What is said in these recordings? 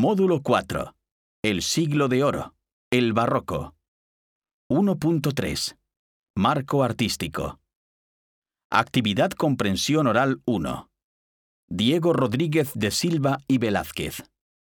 Módulo 4. El siglo de oro. El barroco. 1.3. Marco artístico. Actividad comprensión oral 1. Diego Rodríguez de Silva y Velázquez.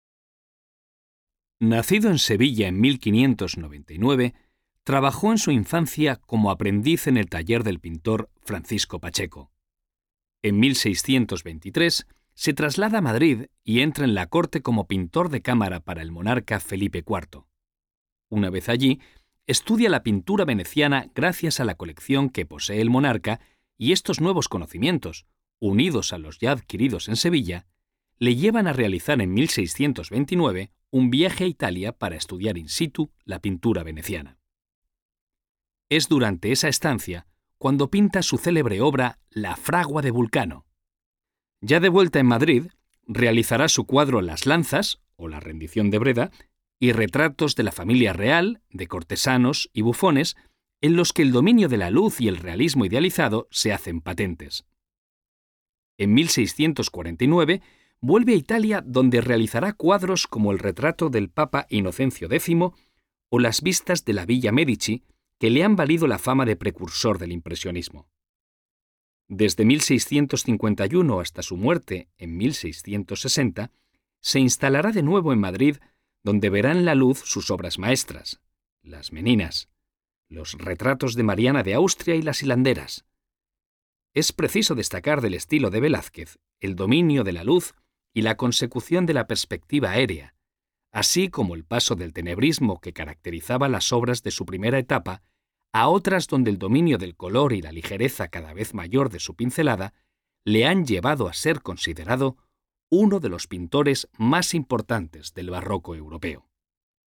Nacido en Sevilla en 1599, trabajó en su infancia como aprendiz en el taller del pintor Francisco Pacheco. En 1623 se traslada a Madrid y entra en la corte como pintor de cámara para el monarca Felipe IV. Una vez allí, estudia la pintura veneciana gracias a la colección que posee el monarca, y estos nuevos conocimientos, unidos a los ya adquiridos en Sevilla, le llevan a realizar en 1629 un viaje a Italia para estudiar in situ la pintura veneciana. Es durante esa estancia cuando pinta su célebre obra La fragua de Vulcano. Ya de vuelta en Madrid, realizará su cuadro Las lanzas, o la rendición de Breda, y retratos de la familia real, de cortesanos y bufones, en los que el dominio de la luz y el realismo idealizado se hacen patentes. En 1649 vuelve a Italia, donde realizará cuadros como el retrato del Papa Inocencio X o las vistas de la Villa Medici, que le han valido la fama de precursor del impresionismo. Desde 1651 hasta su muerte en 1660, se instalará de nuevo en Madrid, donde verán la luz sus obras maestras, las Meninas, los retratos de Mariana de Austria y las hilanderas. Es preciso destacar del estilo de Velázquez el dominio de la luz y la consecución de la perspectiva aérea, así como el paso del tenebrismo que caracterizaba las obras de su primera etapa a otras donde el dominio del color y la ligereza cada vez mayor de su pincelada le han llevado a ser considerado uno de los pintores más importantes del barroco europeo.